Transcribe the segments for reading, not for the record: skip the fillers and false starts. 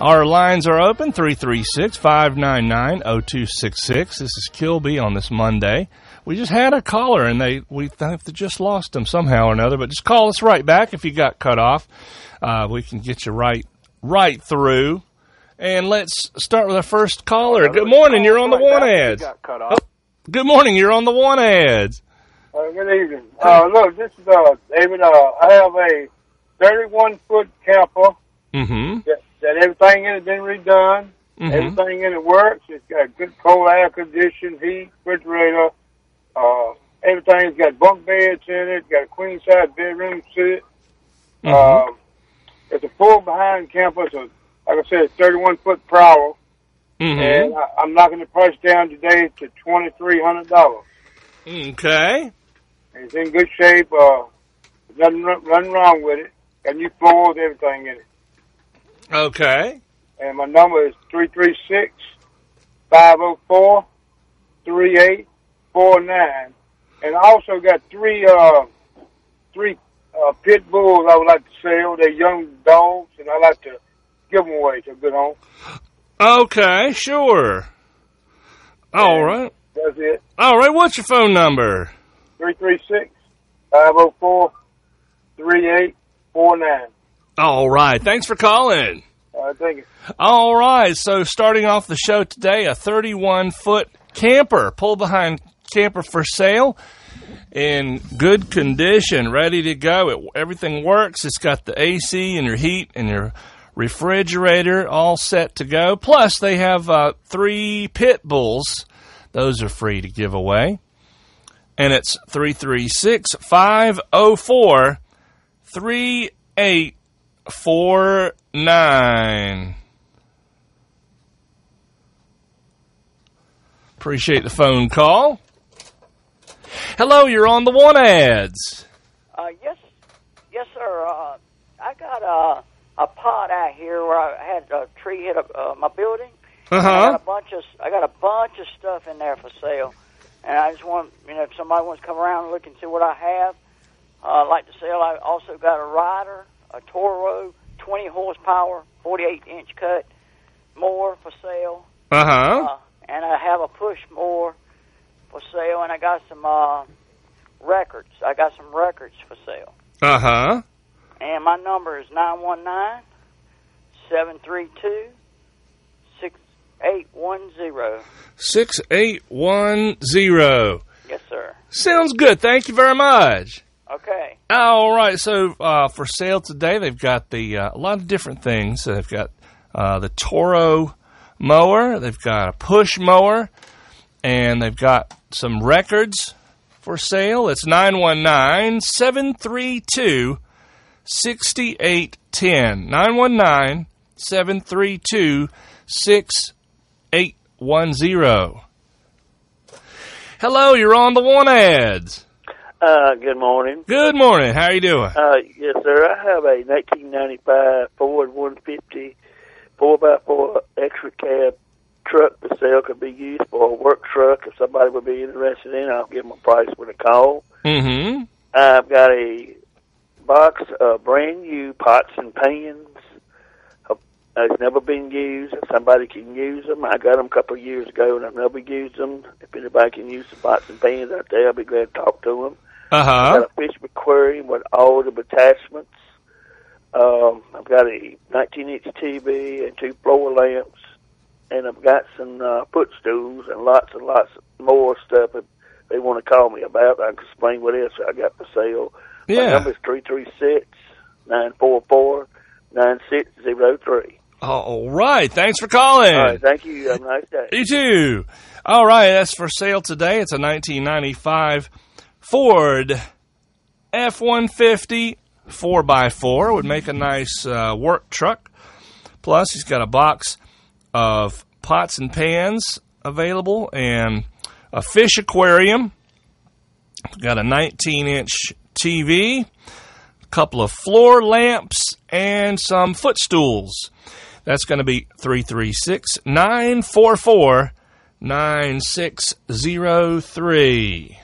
Our lines are open, 336-599-0266. This is Kilby on this Monday. We just had a caller, and we think they just lost them somehow or another, but just call us right back if you got cut off. We can get you right through. And let's start with our first caller. Good morning, you're on the One Ads. Good morning, you're on the One Ads. Good evening. Look, this is David. I have a 31-foot camper. Mm-hmm. That everything in it been redone. Mm-hmm. Everything in it works. It's got good cold air condition, heat, refrigerator. Everything's got bunk beds in it. Got a queen size bedroom set. Mm-hmm. It's a full behind camper. So, like I said, 31-foot Prowler. Mm-hmm. And I'm knocking the price down today to $2,300. Okay. It's in good shape. Nothing wrong with it. Got new floors, everything in it. Okay. And my number is 336-504-3849. And I also got three pit bulls I would like to sell. They're young dogs, and I like to give them away to a good home. Okay, sure. All right. That's it. All right, what's your phone number? 336-504-3849. All right, thanks for calling. Thank you. All right, so starting off the show today, a 31-foot camper, pull-behind camper for sale, in good condition, ready to go. Everything works. It's got the AC and your heat and your refrigerator all set to go. Plus, they have 3 pit bulls. Those are free to give away. And it's 336-504-3849. Appreciate the phone call. Hello, you're on the One Ads. Yes, sir. I got a pot out here where I had a tree hit my building. Uh-huh. I got a bunch of stuff in there for sale, and I just want, if somebody wants to come around and look and see what I have, I'd like to sell. I also got a Rider, a Toro, 20 horsepower, 48-inch cut mower for sale. Uh-huh. And I have a push mower for sale, and I got some records. I got some records for sale. Uh-huh. And my number is 919-732-6810. 6810. Yes, sir. Sounds good. Thank you very much. Okay. All right. So for sale today, they've got a lot of different things. They've got the Toro mower. They've got a push mower. And they've got some records for sale. It's 919-732-6810. 919-732-6810. Hello, you're on the One Ads. Good morning. Good morning. How are you doing? Yes, sir. I have a 1995 Ford 150 4x4 extra cab truck for sale. Could be used for a work truck. If somebody would be interested in it, I'll give them a price when they call. Mm-hmm. I've got a box of brand new pots and pans. It's never been used. If somebody can use them, I got them a couple of years ago, and I've never used them. If anybody can use the pots and pans out there, I'll be glad to talk to them. Uh-huh. I've got a fish aquarium with all the attachments. I've got a 19-inch TV and 2 floor lamps, and I've got some footstools and lots more stuff that they want to call me about. I can explain what else I got for sale. Yeah. My number is 336-944-9603. All right. Thanks for calling. All right. Thank you. Have a nice day. You too. All right. That's for sale today. It's a 1995 Ford F-150 4x4. Would make a nice work truck. Plus, he's got a box of pots and pans available and a fish aquarium. Got a 19-inch TV, a couple of floor lamps, and some footstools. That's going to be 336-944-9603.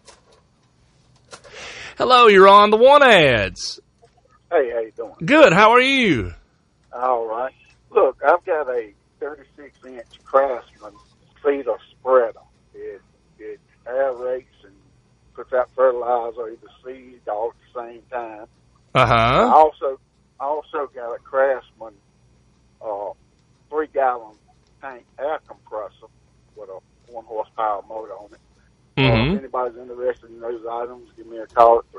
Hello, you're on the One Ads. Hey, how you doing? Good. How are you? All right. Look, I've got a 36-inch Craftsman feeder spreader. It aerates and puts out fertilizer or the seed all at the same time. I also got a Craftsman 3-gallon tank air compressor with a 1-horsepower motor on it. If anybody's interested in those items, give me a call at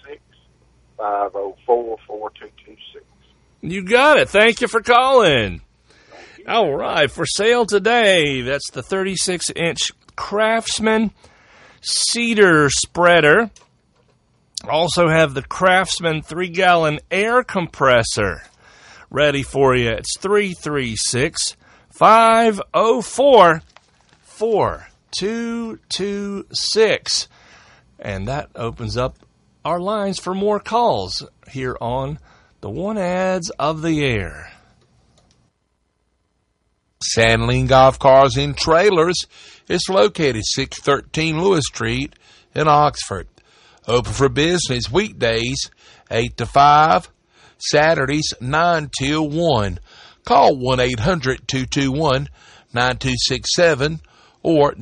336-504-4226. You got it. Thank you for calling. All right, for sale today, that's the 36-inch Craftsman cedar spreader. Also have the Craftsman 3-gallon air compressor ready for you. It's 336-504-4226. And that opens up our lines for more calls here on the One Ads of the Air. Sandling Golf Cars and Trailers is located 613 Lewis Street in Oxford. Open for business weekdays 8 to 5, Saturdays 9 till 1. Call 1-800-221-9267 or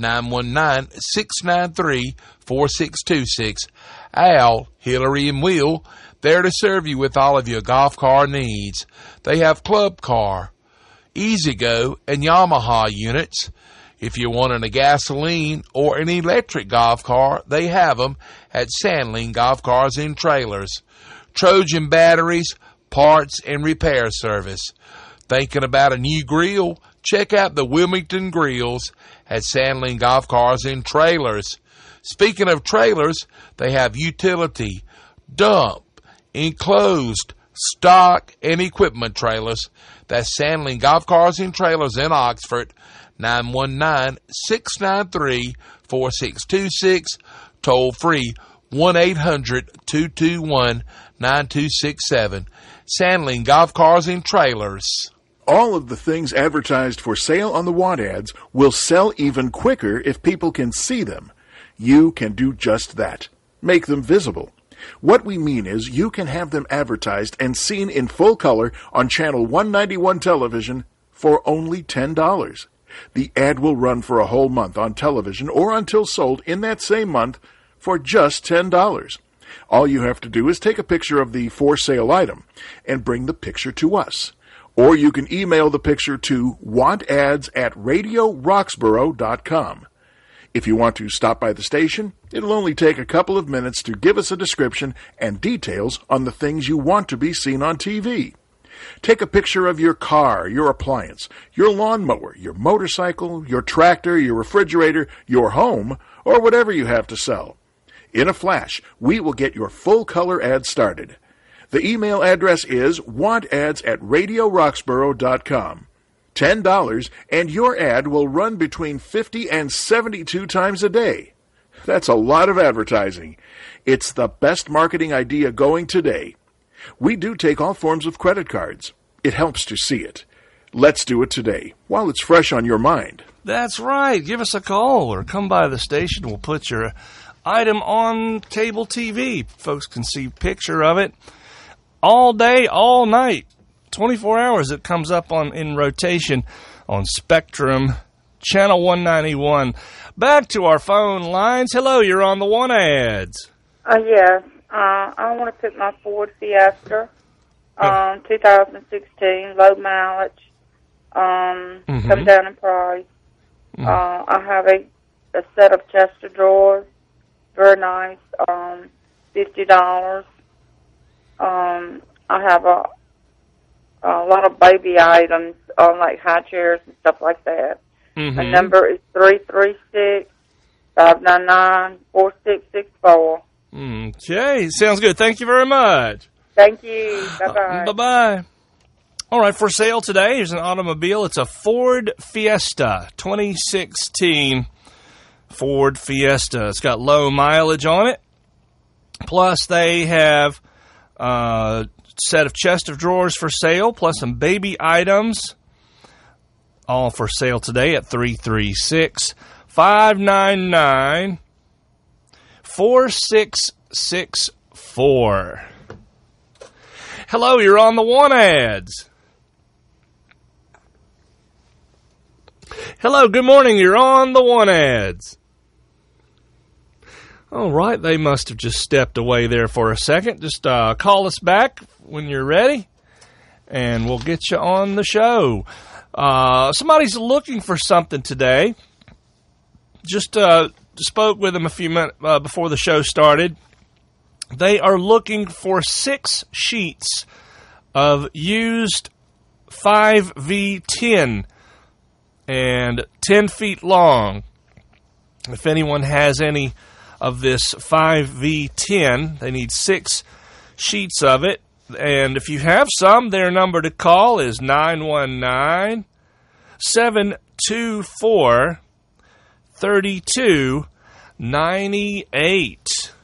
919-693-4626. Al, Hillary, and Will, there to serve you with all of your golf car needs. They have Club Car, E-Z-GO, and Yamaha units. If you're wanting a gasoline or an electric golf car, they have them at Sandling Golf Cars and Trailers. Trojan batteries, parts, and repair service. Thinking about a new grill? Check out the Wilmington Grills at Sandling Golf Cars and Trailers. Speaking of trailers, they have utility, dump, enclosed, stock, and equipment trailers. That's Sandling Golf Cars and Trailers in Oxford, 919-693-4626, toll free 1-800-221-9267. Sandling Golf Cars and Trailers. All of the things advertised for sale on the Want Ads will sell even quicker if people can see them. You can do just that. Make them visible. What we mean is you can have them advertised and seen in full color on Channel 191 television for only $10. The ad will run for a whole month on television or until sold in that same month for just $10. All you have to do is take a picture of the for sale item and bring the picture to us. Or you can email the picture to wantads@radioroxborough.com. If you want to stop by the station, it'll only take a couple of minutes to give us a description and details on the things you want to be seen on TV. Take a picture of your car, your appliance, your lawnmower, your motorcycle, your tractor, your refrigerator, your home, or whatever you have to sell. In a flash, we will get your full-color ad started. The email address is wantads@radioroxborough.com. $10, and your ad will run between 50 and 72 times a day. That's a lot of advertising. It's the best marketing idea going today. We do take all forms of credit cards. It helps to see it. Let's do it today, while it's fresh on your mind. That's right. Give us a call or come by the station. We'll put your item on cable TV. Folks can see a picture of it all day, all night. 24 hours it comes up in rotation on Spectrum, Channel 191. Back to our phone lines. Hello, you're on the One Ads. Yes. I want to put my Ford Fiesta, 2016, low mileage, come down in price. I have a set of Chester drawers, very nice, $50. I have a lot of baby items, like high chairs and stuff like that. The number is 336-599-4664. Okay, sounds good. Thank you very much. Thank you. Bye-bye. Bye-bye. All right, for sale today, here's an automobile. It's a Ford Fiesta, 2016 Ford Fiesta. It's got low mileage on it. Plus, they have a set of chest of drawers for sale, plus some baby items. All for sale today at 336-599-4664. Hello, you're on the One Ads. Hello, good morning. You're on the One Ads. All right, they must have just stepped away there for a second. Just call us back when you're ready, and we'll get you on the show. Somebody's looking for something today. Just spoke with them a few minutes before the show started. They are looking for 6 sheets of used 5V10 and 10 feet long. If anyone has any of this 5V10, they need 6 sheets of it. And if you have some, their number to call is 919-724-3298.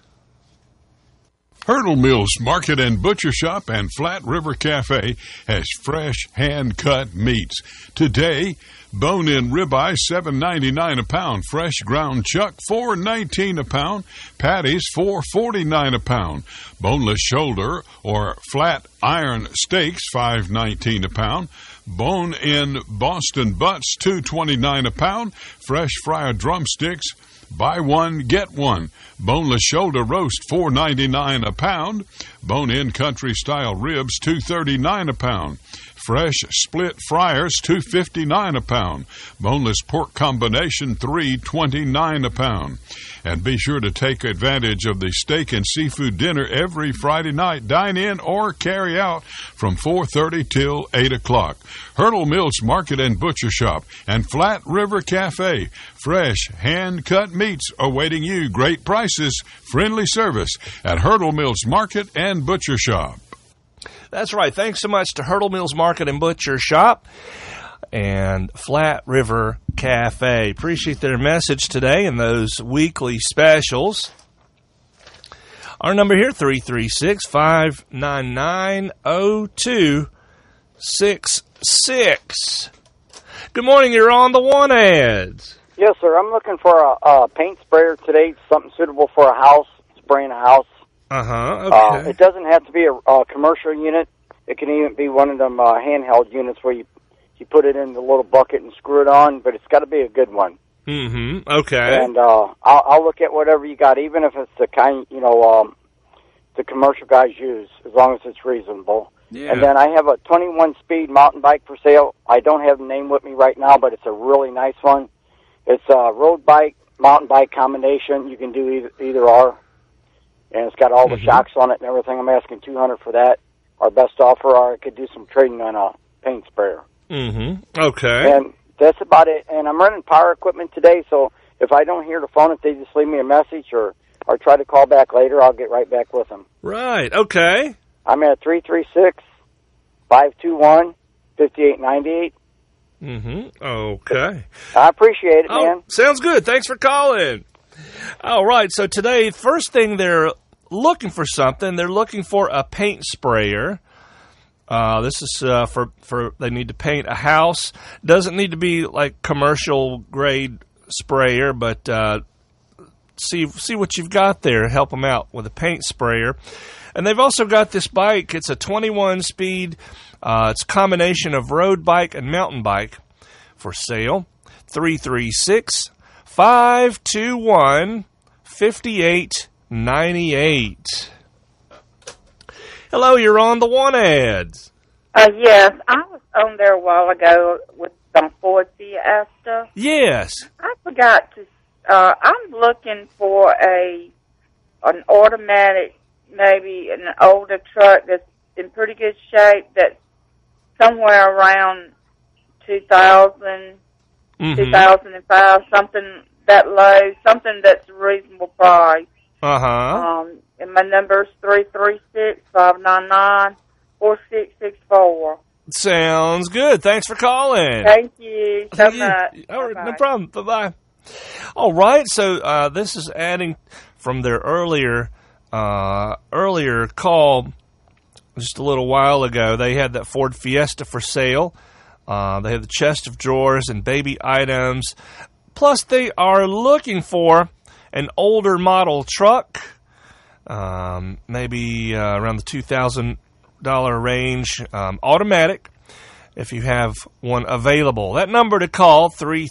Hurdle Mills Market and Butcher Shop and Flat River Cafe has fresh hand-cut meats. Today, bone-in ribeye, $7.99 a pound. Fresh ground chuck, $4.19 a pound. Patties, $4.49 a pound. Boneless shoulder or flat iron steaks, $5.19 a pound. Bone-in Boston butts, $2.29 a pound. Fresh fryer drumsticks, buy one, get one. Boneless shoulder roast, $4.99 a pound. Bone-in country-style ribs, $2.39 a pound. Fresh split fryers, $2.59 a pound. Boneless pork combination, $3.29 a pound. And be sure to take advantage of the steak and seafood dinner every Friday night. Dine in or carry out from 4:30 till 8 o'clock. Hurdle Mills Market and Butcher Shop and Flat River Cafe. Fresh, hand-cut meats awaiting you. Great prices, friendly service at Hurdle Mills Market and Butcher Shop. That's right. Thanks so much to Hurdle Mills Market and Butcher Shop and Flat River Cafe. Appreciate their message today and those weekly specials. Our number here, 336-599-0266. Good morning. You're on the One Ads. Yes, sir. I'm looking for a paint sprayer today, something suitable for a house, spraying a house. Okay. It doesn't have to be a commercial unit. It can even be one of them handheld units where you put it in the little bucket and screw it on, but it's got to be a good one. Mm-hmm. Okay. And I'll look at whatever you got, even if it's the kind, the commercial guys use, as long as it's reasonable. Yeah. And then I have a 21-speed mountain bike for sale. I don't have the name with me right now, but it's a really nice one. It's a road bike, mountain bike combination. You can do either or. And it's got all the shocks on it and everything. I'm asking $200 for that. Our best offer, or I could do some trading on a paint sprayer. Mm-hmm. Okay. And that's about it. And I'm running power equipment today, so if I don't hear the phone, if they just leave me a message or try to call back later, I'll get right back with them. Right. Okay. I'm at 336-521-5898. Mm-hmm. Okay. I appreciate it, man. Sounds good. Thanks for calling. All right. So today, first thing they're looking for something. They're looking for a paint sprayer. This is for they need to paint a house. Doesn't need to be like commercial grade sprayer, but see what you've got there. Help them out with a paint sprayer. And they've also got this bike. It's a 21-speed. It's a combination of road bike and mountain bike for sale. 336-521-5898. Hello, you're on the One Ads. Yes, I was on there a while ago with some Ford Fiesta. Yes. I forgot to. I'm looking for an automatic, maybe an older truck that's in pretty good shape. That's somewhere around 2000, 2005, something that low, something that's a reasonable price. And my number's 336-599-4664. Sounds good. Thanks for calling. Thank you so much. All right, no problem. Bye-bye. All right, so this is adding from their earlier call just a little while ago. They had that Ford Fiesta for sale. They have the chest of drawers and baby items. Plus, they are looking for an older model truck, maybe around the $2,000 range, automatic. if you have one available. That number to call,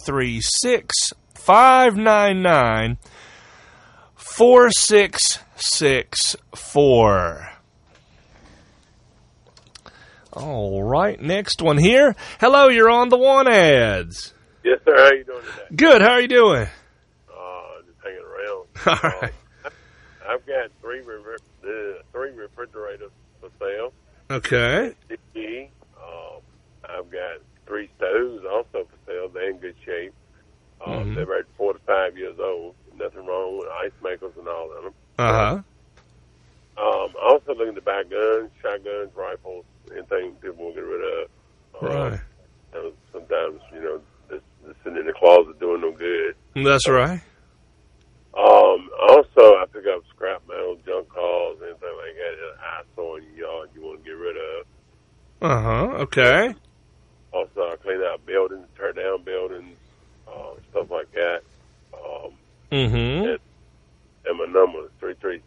336-599-4664. All right, next one here. Hello, you're on the Want Ads. Yes, sir. How you doing today? Good. How are you doing? Just hanging around. All right. I've got three refrigerators for sale. Okay. I've got 3 stoves also for sale. They're in good shape. They're about 4 to 5 years old. Nothing wrong with ice makers and all of them. Uh-huh. Also looking to buy guns, shotguns, rifles, anything people want to get rid of. Right. Sometimes, just sitting in the closet doing no good. That's right. Also, I pick up scrap metal, junk cars, anything like that, an eyesore in your yard you want to get rid of. Uh-huh. Okay. Also, I clean out buildings, tear down buildings, stuff like that. And my number is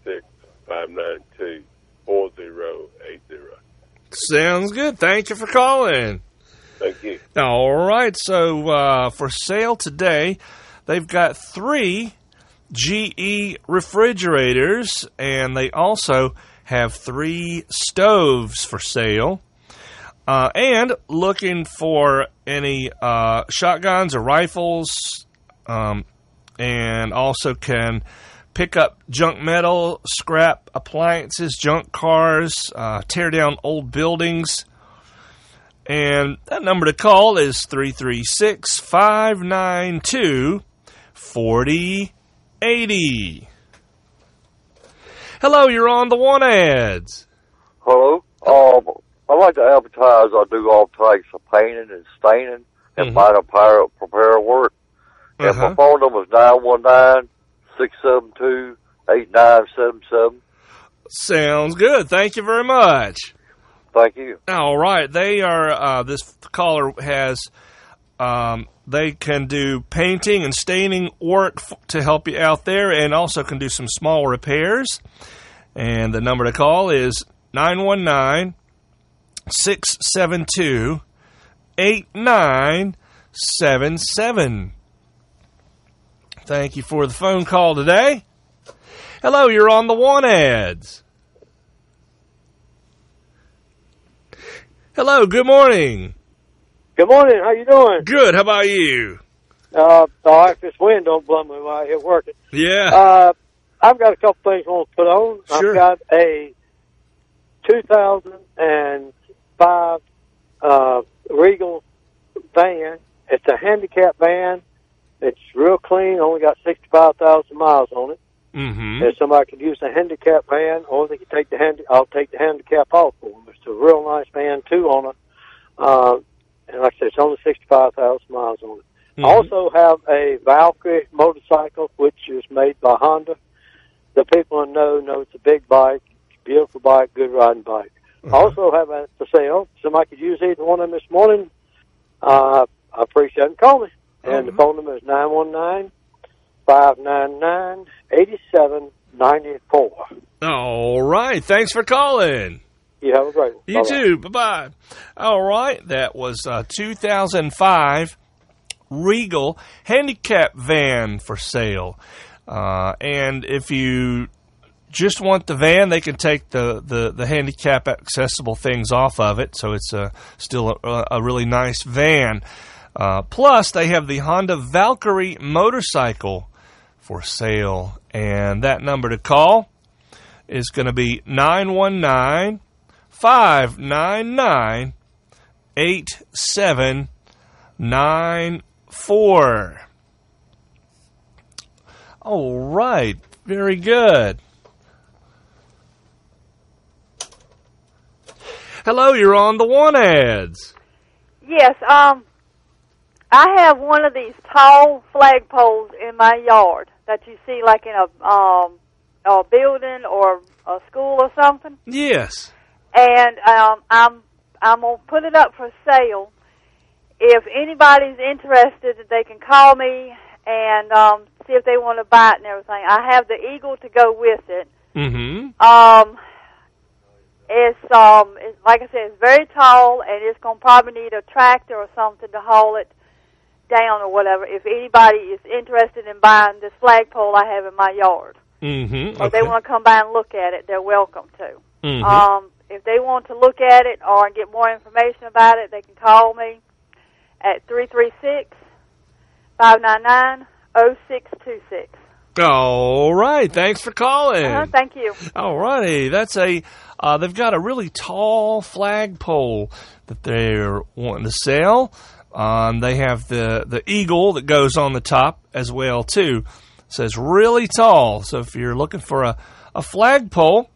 336-592-4080. Sounds good. Thank you for calling. Thank you. All right. So for sale today, they've got 3 GE refrigerators, and they also have 3 stoves for sale. And looking for any shotguns or rifles, and also can pick up junk metal, scrap appliances, junk cars, tear down old buildings. And that number to call is 336-592-4080. Hello, you're on the Want Ads. Hello. I like to advertise. I do all types of painting and staining and minor repair work. And my phone number is 919-672-8977. Sounds good. Thank you very much. Thank you. All right. They are, this caller has, they can do painting and staining work to help you out there, and also can do some small repairs. And the number to call is 919-672-8977. Thank you for the phone call today. Hello, you're on the Want Ads. Hello, good morning. Good morning. How you doing? Good. How about you? All right. This wind don't blow me while I'm working. Yeah. I've got a couple things I want to put on. Sure. I've got a 2005 Regal van. It's a handicap van. It's real clean. Only got 65,000 miles on it. If somebody could use a handicap van, or they could take I'll take the handicap off for them. It's a real nice van too on it. And like I said, it's only 65,000 miles on it. I also have a Valkyrie motorcycle, which is made by Honda. The people who know it's a big bike, beautiful bike, good riding bike. I also have it for sale. Somebody could use either one of them this morning. I appreciate them. Call me. And the phone number is 919-599-8794. All right. Thanks for calling. You have a great one. You too. Bye-bye. All right. That was a 2005 Regal handicap van for sale. And if you just want the van, they can take the handicap accessible things off of it. So it's still a really nice van. Plus, they have the Honda Valkyrie motorcycle for sale. And that number to call is going to be 919-599-8794. All right. Very good. Hello, you're on the Want Ads. Yes, I have one of these tall flagpoles in my yard that you see like in a building or a school or something. Yes. And I'm gonna put it up for sale. If anybody's interested, they can call me and see if they want to buy it and everything. I have the Eagle to go with it. It's like I said, it's very tall, and it's going to probably need a tractor or something to haul it down or whatever. If anybody is interested in buying this flagpole I have in my yard, or they want to come by and look at it, they're welcome to. If they want to look at it or get more information about it, they can call me at 336-599-0626. All right. Thanks for calling. Thank you. All righty. That's they've got a really tall flagpole that they're wanting to sell. They have the eagle that goes on the top as well, too. It says really tall. So if you're looking for a flagpole,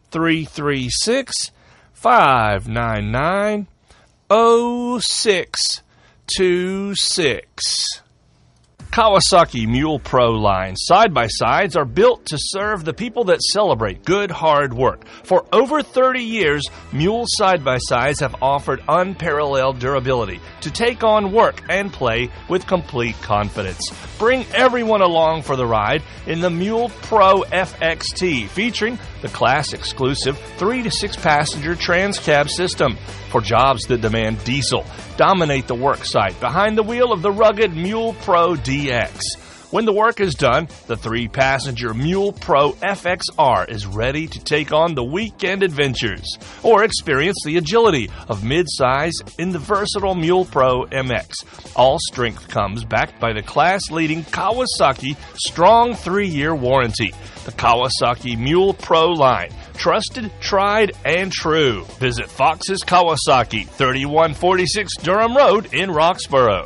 336-599-0626. Kawasaki Mule Pro line side-by-sides are built to serve the people that celebrate good, hard work. For over 30 years, Mule side-by-sides have offered unparalleled durability to take on work and play with complete confidence. Bring everyone along for the ride in the Mule Pro FXT, featuring the class-exclusive 3 to 6 passenger trans-cab system. For jobs that demand diesel, dominate the work site behind the wheel of the rugged Mule Pro DX. When the work is done, the 3-passenger Mule Pro FXR is ready to take on the weekend adventures or experience the agility of mid-size in the versatile Mule Pro MX. All strength comes backed by the class-leading Kawasaki strong 3-year warranty. The Kawasaki Mule Pro line. Trusted, tried, and true. Visit Fox's Kawasaki, 3146 Durham Road in Roxborough.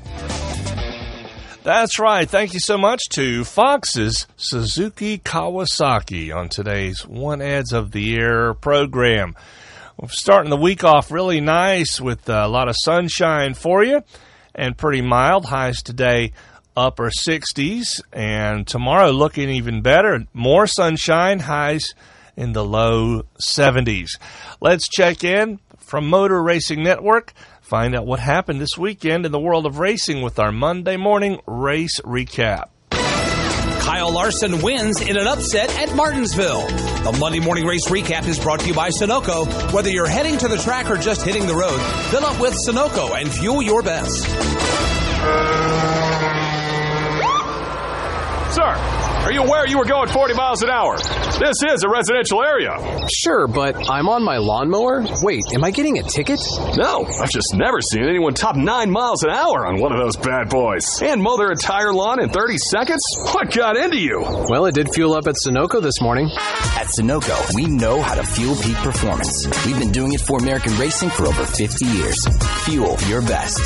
That's right. Thank you so much to Fox's Suzuki Kawasaki on today's One Ads of the Year program. We're starting the week off really nice with a lot of sunshine for you and pretty mild. Highs today upper 60s, and tomorrow looking even better. More sunshine, highs in the low 70s. Let's check in from Motor Racing Network. Find out what happened this weekend in the world of racing with our Monday morning race recap. Kyle Larson wins in an upset at Martinsville. The Monday morning race recap is brought to you by Sunoco. Whether you're heading to the track or just hitting the road, fill up with Sunoco and fuel your best. Sir, are you aware you were going 40 miles an hour? This is a residential area. Sure, but I'm on my lawnmower. Wait, am I getting a ticket? No, I've just never seen anyone top 9 miles an hour on one of those bad boys. And mow their entire lawn in 30 seconds? What got into you? Well, it did fuel up at Sunoco this morning. At Sunoco, we know how to fuel peak performance. We've been doing it for American racing for over 50 years. Fuel your best.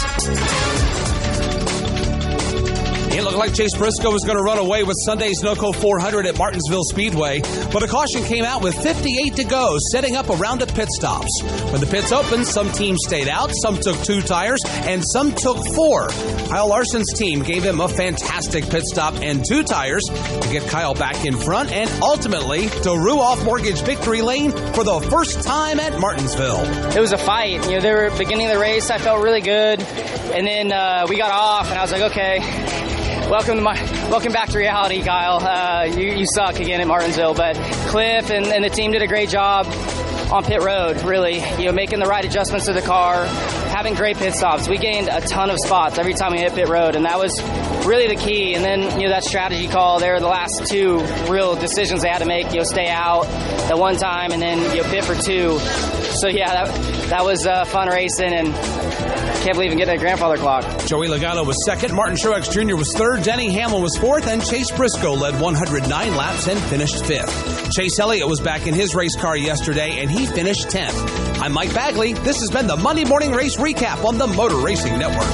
It looked like Chase Briscoe was going to run away with Sunday's Sunoco 400 at Martinsville Speedway, but a caution came out with 58 to go, setting up a round of pit stops. When the pits opened, some teams stayed out, some took 2 tires, and some took 4. Kyle Larson's team gave him a fantastic pit stop and 2 tires to get Kyle back in front and ultimately to Ruoff Mortgage victory lane for the first time at Martinsville. It was a fight. You know, they were beginning of the race. I felt really good, and then we got off, and I was like, okay. Welcome back to reality, Kyle. You suck again at Martinsville, but Cliff and the team did a great job on pit road, really. You know, making the right adjustments to the car, having great pit stops. We gained a ton of spots every time we hit pit road, and that was really the key. And then, you know, that strategy call, they were the last 2 real decisions they had to make. You know, stay out at one time and then, you know, pit for 2. So, yeah, that was fun racing, and can't believe I'm getting a grandfather clock. Joey Logano was second, Martin Truex Jr. was third, Denny Hamlin was fourth, and Chase Briscoe led 109 laps and finished fifth. Chase Elliott was back in his race car yesterday, and he finished 10th. I'm Mike Bagley. This has been the Monday Morning Race Recap on the Motor Racing Network.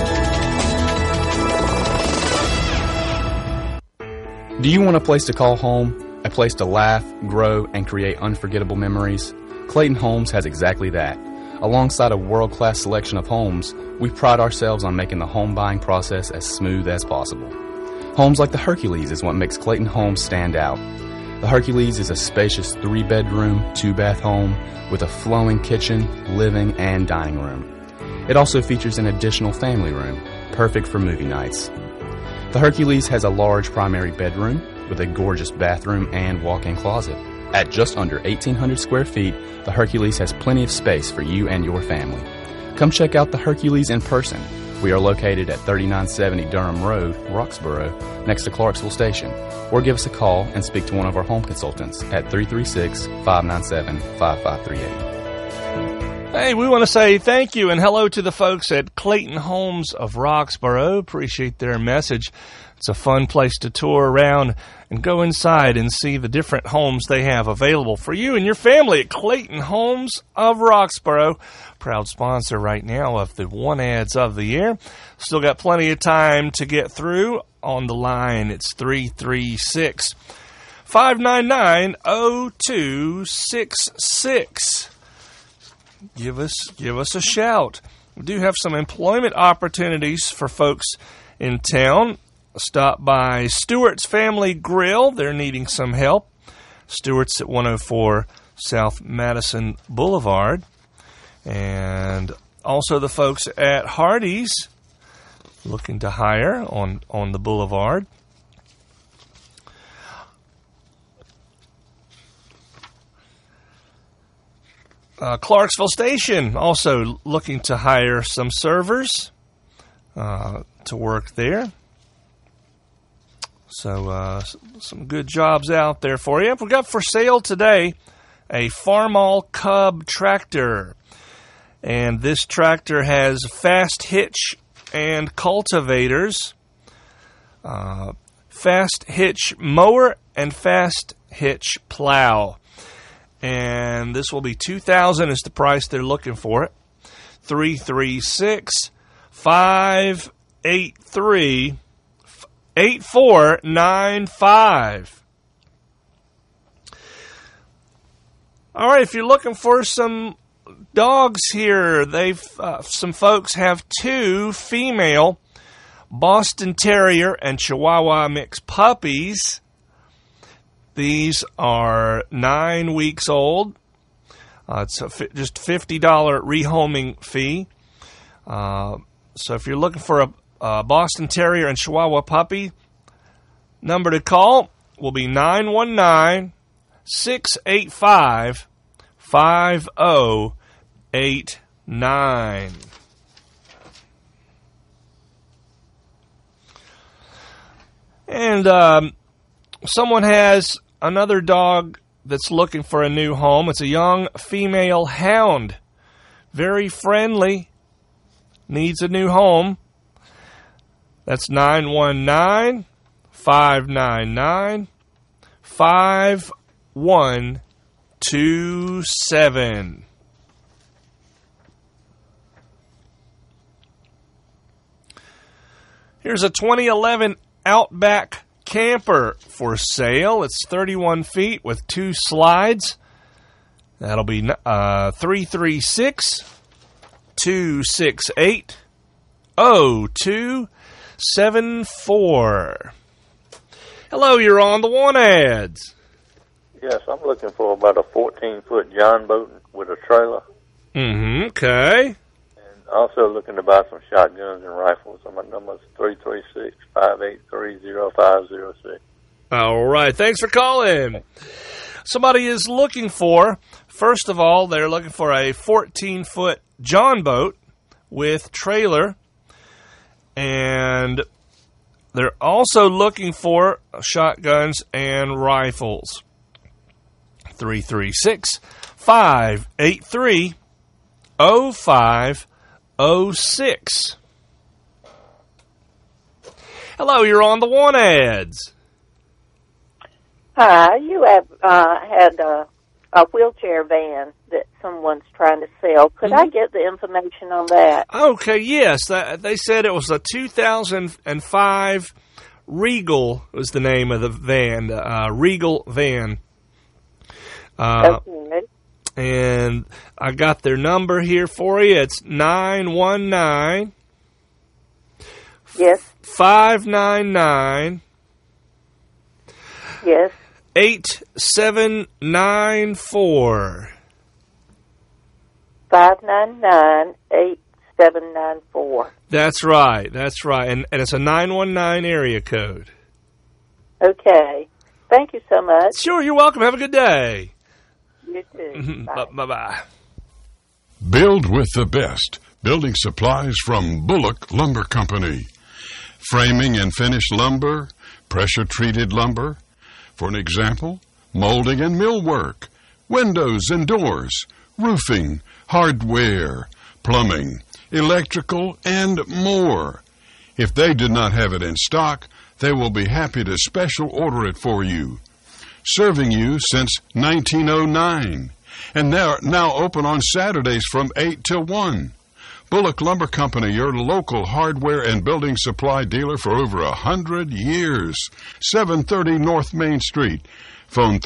Do you want a place to call home? A place to laugh, grow, and create unforgettable memories? Clayton Homes has exactly that. Alongside a world-class selection of homes, we pride ourselves on making the home buying process as smooth as possible. Homes like the Hercules is what makes Clayton Homes stand out. The Hercules is a spacious 3-bedroom, 2-bath home with a flowing kitchen, living, and dining room. It also features an additional family room, perfect for movie nights. The Hercules has a large primary bedroom with a gorgeous bathroom and walk-in closet. At just under 1,800 square feet, the Hercules has plenty of space for you and your family. Come check out the Hercules in person. We are located at 3970 Durham Road, Roxborough, next to Clarksville Station. Or give us a call and speak to one of our home consultants at 336-597-5538. Hey, we want to say thank you and hello to the folks at Clayton Homes of Roxborough. Appreciate their message. It's a fun place to tour around and go inside and see the different homes they have available for you and your family at Clayton Homes of Roxborough. Proud sponsor right now of the One Ads of the Year. Still got plenty of time to get through. On the line, it's 336-599-0266. Give us a shout. We do have some employment opportunities for folks in town. Stop by Stewart's Family Grill. They're needing some help. Stewart's at 104 South Madison Boulevard. And also the folks at Hardee's looking to hire on the boulevard. Clarksville Station also looking to hire some servers to work there. So some good jobs out there for you. We've got for sale today a Farmall Cub tractor. And this tractor has fast hitch and cultivators, fast hitch mower, and fast hitch plow. And this will be $2,000 is the price they're looking for it. 336-583-8495. All right, if you're looking for some dogs here, some folks have two female Boston Terrier and Chihuahua mixed puppies. These are 9 weeks old. It's just $50 rehoming fee. So if you're looking for a Boston Terrier and Chihuahua puppy, number to call will be 919-685-5089. And someone has another dog that's looking for a new home. It's a young female hound. Very friendly. Needs a new home. That's 919-599-5127. Here's a 2011 Outback camper for sale. It's 31 feet with 2 slides. That'll be 336-268-0274. Hello, you're on the One Ads. Yes, I'm looking for about a 14-foot John boat with a trailer. Okay. And also looking to buy some shotguns and rifles. My number is 336-583-0506. All right. Thanks for calling. Somebody is looking for, first of all, they're looking for a 14-foot John boat with trailer. And they're also looking for shotguns and rifles. 336-583-0506. Hello, you're on the One Ads. Hi, you have had a wheelchair van that someone's trying to sell. Could I get the information on that? Okay, yes. They said it was a 2005 Regal was the name of the van, Regal van. Okay. And I got their number here for you. It's 919. Yes. 599. Yes. 8794. 599-8794. That's right. That's right. And it's a 919 area code. Okay. Thank you so much. Sure, you're welcome. Have a good day. You too. Bye-bye. Build with the best. Building supplies from Bullock Lumber Company. Framing and finished lumber, pressure-treated lumber. For an example, molding and millwork, windows and doors, roofing, hardware, plumbing, electrical, and more. If they did not have it in stock, they will be happy to special order it for you. Serving you since 1909. And they're now open on Saturdays from 8 till 1. Bullock Lumber Company, your local hardware and building supply dealer for over 100 years. 730 North Main Street. Phone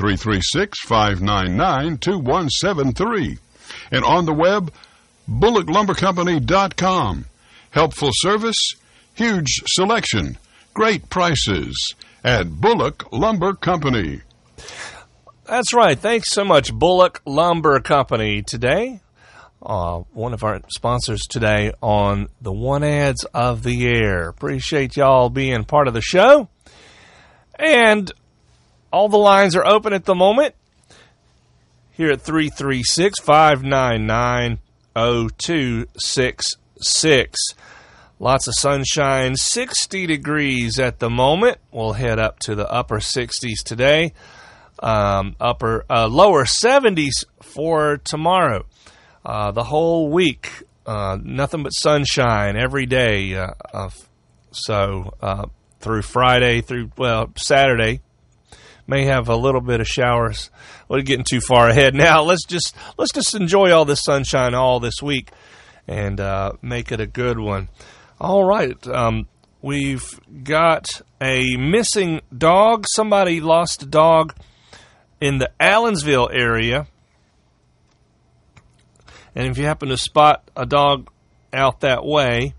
336-599-2173. And on the web, BullockLumberCompany.com. Helpful service, huge selection, great prices at Bullock Lumber Company. That's right. Thanks so much, Bullock Lumber Company. Today, one of our sponsors today on the One Ads of the Air. Appreciate y'all being part of the show. And all the lines are open at the moment here at 336-599-0266. Lots of sunshine, 60 degrees at the moment. We'll head up to the upper 60s today. Lower 70s for tomorrow. The whole week, nothing but sunshine every day. Through Friday, Saturday, may have a little bit of showers. We're getting too far ahead now. Let's just enjoy all this sunshine all this week and make it a good one. All right. We've got a missing dog. Somebody lost a dog in the Allensville area. And if you happen to spot a dog out that way,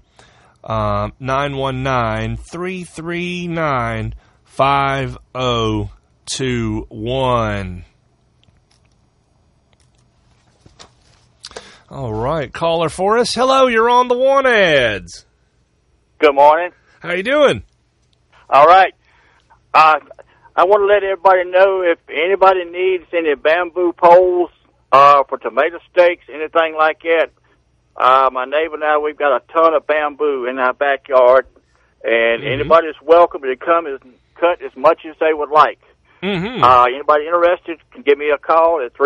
919-339-5021. All right, caller for us. Hello, you're on the One Ads. Good morning. How you doing? All right. I want to let everybody know if anybody needs any bamboo poles for tomato stakes, anything like that. My neighbor and I, we've got a ton of bamboo in our backyard, and anybody's welcome to come and cut as much as they would like. Anybody interested can give me a call at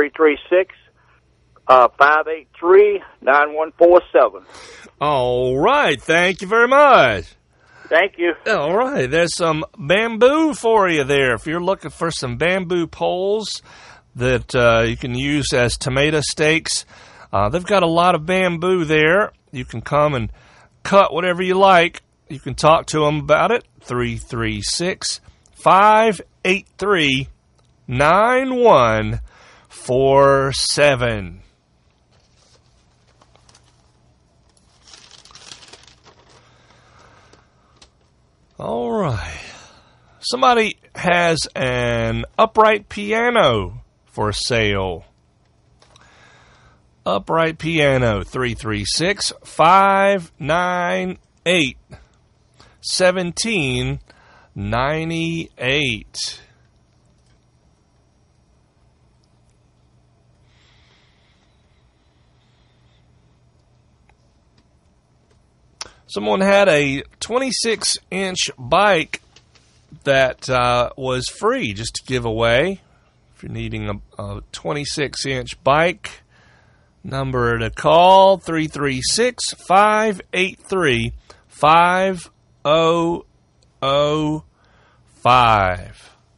336-583-9147. All right. Thank you very much. Thank you. All right. There's some bamboo for you there. If you're looking for some bamboo poles that you can use as tomato stakes, they've got a lot of bamboo there. You can come and cut whatever you like. You can talk to them about it. 336-583-9147. All right. Somebody has an upright piano for sale. Upright piano, 336-599-1798. Someone had a 26-inch bike that was free just to give away. If you're needing a 26-inch bike, number to call, 336-583-5005.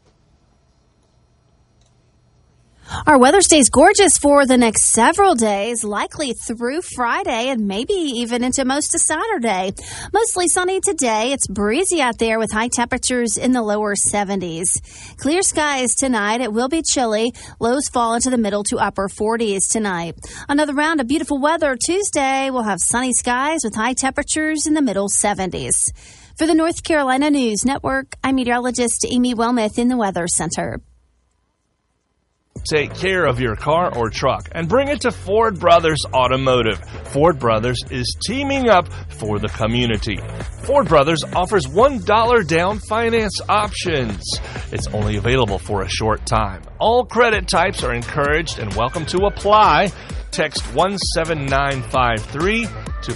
Our weather stays gorgeous for the next several days, likely through Friday and maybe even into most of Saturday. Mostly sunny today. It's breezy out there with high temperatures in the lower 70s. Clear skies tonight. It will be chilly. Lows fall into the middle to upper 40s tonight. Another round of beautiful weather Tuesday. We'll have sunny skies with high temperatures in the middle 70s. For the North Carolina News Network, I'm meteorologist Amy Wilmoth in the Weather Center. Take care of your car or truck and bring it to Ford Brothers Automotive. Ford Brothers is teaming up for the community. Ford Brothers offers $1 down finance options. It's only available for a short time. All credit types are encouraged and welcome to apply. Text 17953 to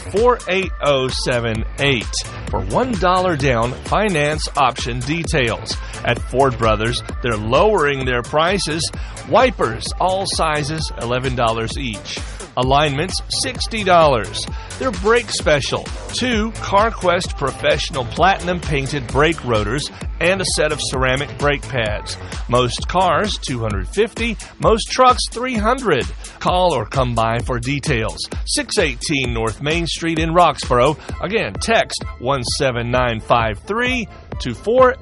48078 for $1 down finance option details. At Ford Brothers, they're lowering their prices. Wipers, all sizes, $11 each. Alignments, $60. Their brake special, 2 CarQuest Professional Platinum painted brake rotors and a set of ceramic brake pads. Most cars, $250. Most trucks, $300. Call or come by for details. 618 North Main Street in Roxborough. Again, text 17953 to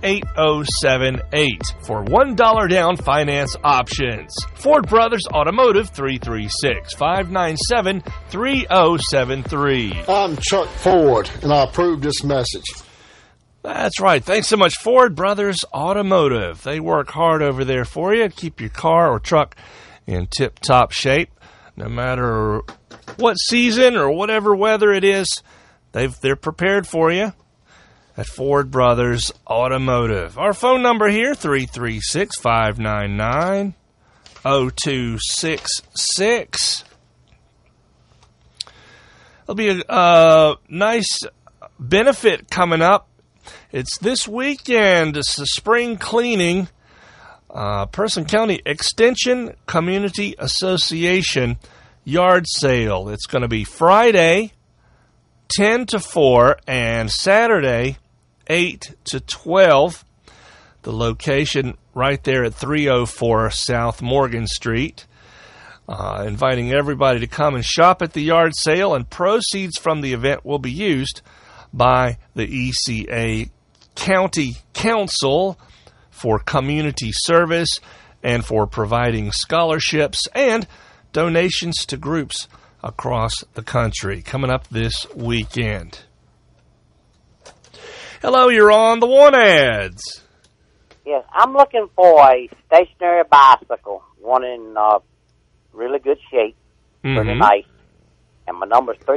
48078 for $1 down finance options. Ford Brothers Automotive, 336-597-3073. I'm Chuck Ford, and I approve this message. That's right. Thanks so much, Ford Brothers Automotive. They work hard over there for you. Keep your car or truck in tip-top shape. No matter what season or whatever weather it is, they're prepared for you at Ford Brothers Automotive. Our phone number here, 336-599-0266. There'll be a nice benefit coming up. It's this weekend. It's the spring cleaning. Person County Extension Community Association yard sale. It's going to be Friday, 10 to 4, and Saturday, 8 to 12. The location right there at 304 South Morgan Street. Inviting everybody to come and shop at the yard sale, and proceeds from the event will be used by the ECA County Council for community service and for providing scholarships and donations to groups across the country. Coming up this weekend. Hello, you're on the One Ads. Yes, I'm looking for a stationary bicycle, one in really good shape, pretty nice. And my number is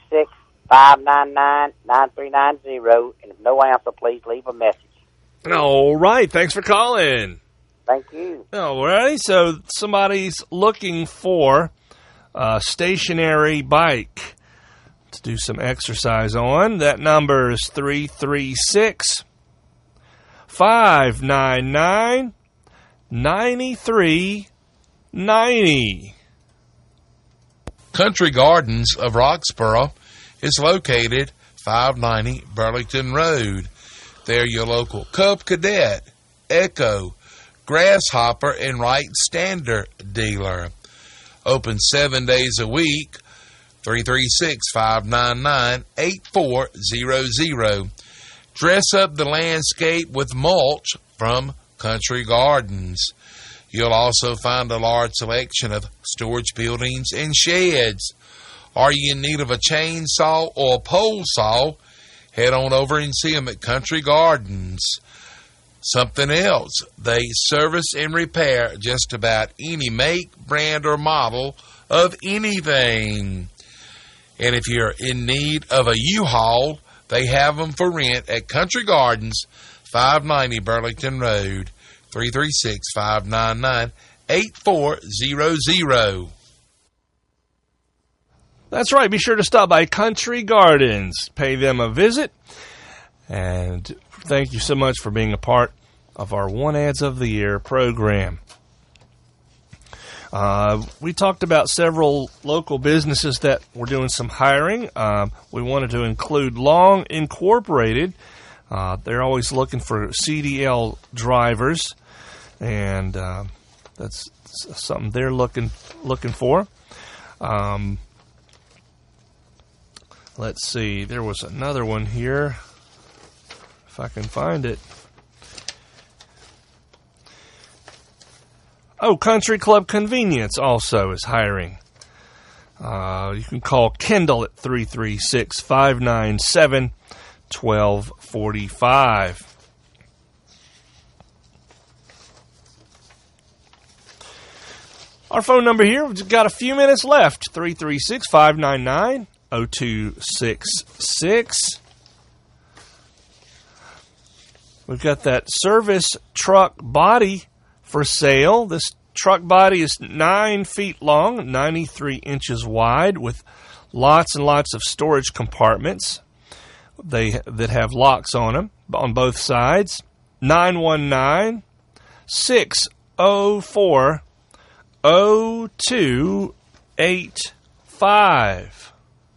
336-599-9390. And if no answer, please leave a message. All right. Thanks for calling. Thank you. All right. So somebody's looking for a stationary bike to do some exercise on. That number is 336-599-9390. Country Gardens of Roxborough is located 590 Burlington Road. They're your local Cub Cadet, Echo, Grasshopper, and Wright Standard dealer. Open 7 days a week. 336-599-8400. Dress up the landscape with mulch from Country Gardens. You'll also find a large selection of storage buildings and sheds. Are you in need of a chainsaw or a pole saw? Head on over and see them at Country Gardens. Something else, they service and repair just about any make, brand, or model of anything. And if you're in need of a U-Haul, they have them for rent at Country Gardens, 590 Burlington Road, 336-599-8400. That's right. Be sure to stop by Country Gardens. Pay them a visit. And thank you so much for being a part of our One Ads of the Year program. We talked about several local businesses that were doing some hiring. We wanted to include Long Incorporated. They're always looking for CDL drivers, and that's something they're looking for. Let's see. There was another one here, if I can find it. Oh, Country Club Convenience also is hiring. You can call Kendall at 336-597-1245. Our phone number here, we've got a few minutes left, 336-599-0266. We've got that service truck body for sale. This truck body is 9 feet long, 93 inches wide, with lots and lots of storage compartments that have locks on them on both sides. 919-604-0285.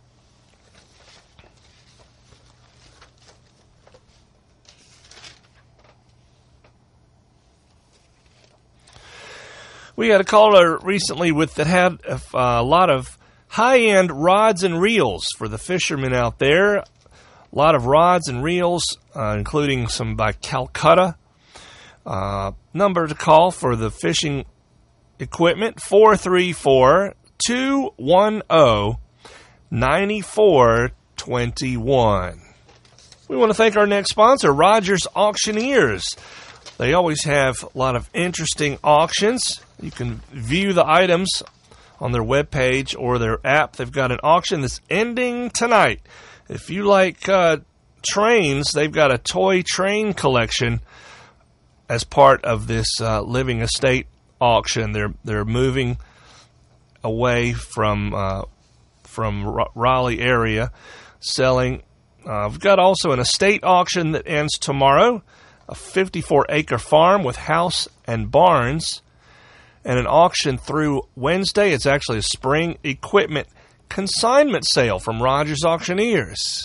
We had a caller recently that had a lot of high-end rods and reels for the fishermen out there. A lot of rods and reels, including some by Calcutta. Number to call for the fishing equipment, 434-210-9421. We want to thank our next sponsor, Rogers Auctioneers. They always have a lot of interesting auctions. You can view the items on their webpage or their app. They've got an auction that's ending tonight. If you like trains, they've got a toy train collection as part of this Living Estate auction. They're moving away from Raleigh area, selling. We've got also an estate auction that ends tomorrow, a 54-acre farm with house and barns, and an auction through Wednesday. It's actually a spring equipment consignment sale from Rogers Auctioneers.